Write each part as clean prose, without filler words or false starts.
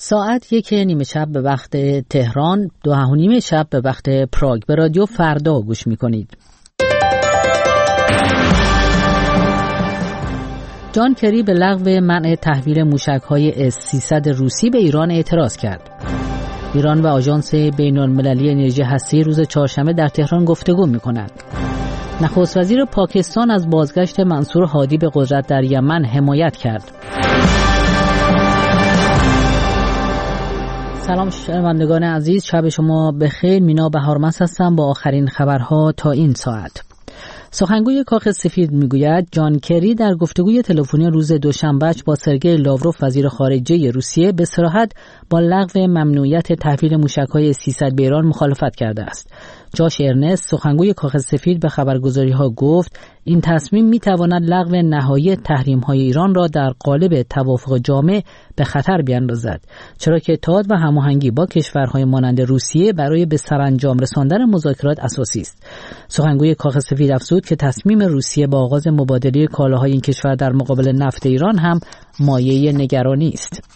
ساعت 1:30 به وقت تهران، 2:30 شب به وقت پراگ. به رادیو فردا گوش می‌کنید. جان کری به لغو منع تحویل موشک‌های S-300 روسی به ایران اعتراض کرد. ایران و آژانس بین‌المللی انرژی هسته‌ای روز چهارشنبه در تهران گفتگو می‌کنند. نخست وزیر پاکستان از بازگشت منصور هادی به قدرت در یمن حمایت کرد. سلام شنوندگان عزیز، شب شما بخیر. مینا بهارمس هستم با آخرین خبرها تا این ساعت. سخنگوی کاخ سفید میگوید جان کری در گفتگوی تلفنی روز دوشنبه با سرگئی لاوروف وزیر خارجه روسیه به صراحت با لغو ممنوعیت تحویل موشک‌های S-300 به ایران مخالفت کرده است. جاش ارنست سخنگوی کاخ سفید به خبرگزاری‌ها گفت این تصمیم می‌تواند لغو نهایی تحریم‌های ایران را در قالب توافق جامع به خطر بیاندازد، چرا که اتحاد و هماهنگی با کشورهای مانند روسیه برای به سرانجام رساندن مذاکرات اساسی است. سخنگوی کاخ سفید افزود که تصمیم روسیه با آغاز مبادله کالاهای این کشور در مقابل نفت ایران هم مایه نگرانی است.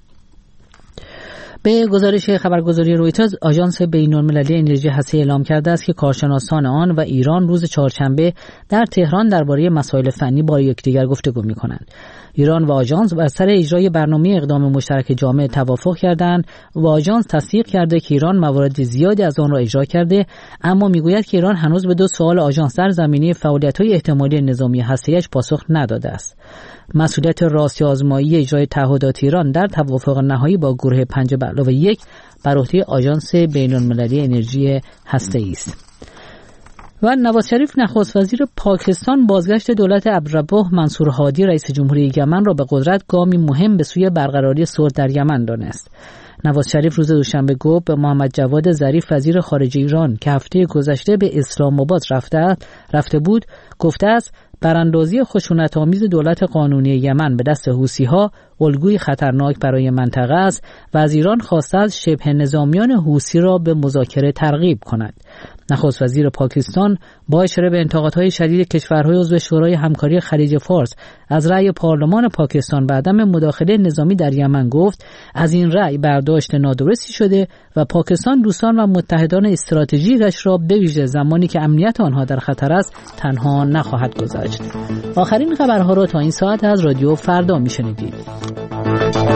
به گزارش خبرگزاری رویترز، آژانس بین‌المللی انرژی هسته‌ای اعلام کرده است که کارشناسان آن و ایران روز چهارشنبه در تهران درباره مسائل فنی با یکدیگر گفتگو می‌کنند. ایران و آژانس بر سر اجرای برنامه اقدام مشترک جامع توافق کردند و آژانس تصدیق کرده که ایران موارد زیادی از آن را اجرا کرده، اما میگوید که ایران هنوز به دو سوال آژانس در زمینه فعالیت‌های احتمالی نظامی هسته‌ایش پاسخ نداده است. مسئولیت راستی آزمایی اجرای تعهدات ایران در توافق نهایی با گروه 5+1 بر عهده آژانس بین‌المللی انرژی هسته‌ای است. و نواز شریف نخست وزیر پاکستان بازگشت دولت عبدالرب منصور هادی رئیس جمهوری یمن را به قدرت گامی مهم به سوی برقراری صلح در یمن دانست. نواز شریف روز دوشنبه گفت به محمد جواد ظریف وزیر خارجه ایران که هفته گذشته به اسلام آباد رفته بود گفته است براندازی خشونت‌آمیز دولت قانونی یمن به دست حوثی‌ها الگوی خطرناک برای منطقه است و از ایران خواسته است شبه نظامیان حوثی را به مذاکره ترغیب کند. نخست وزیر پاکستان با اشاره به انتقادهای شدید کشورهای عضو شورای همکاری خلیج فارس از رأی پارلمان پاکستان به عدم مداخله نظامی در یمن گفت از این رأی برداشت نادرستی شده و پاکستان دوستان و متحدان استراتژیکش را به ویژه زمانی که امنیت آنها در خطر است تنها نخواهد گذاشت. آخرین خبرها را تا این ساعت از رادیو فردا میشنیدید.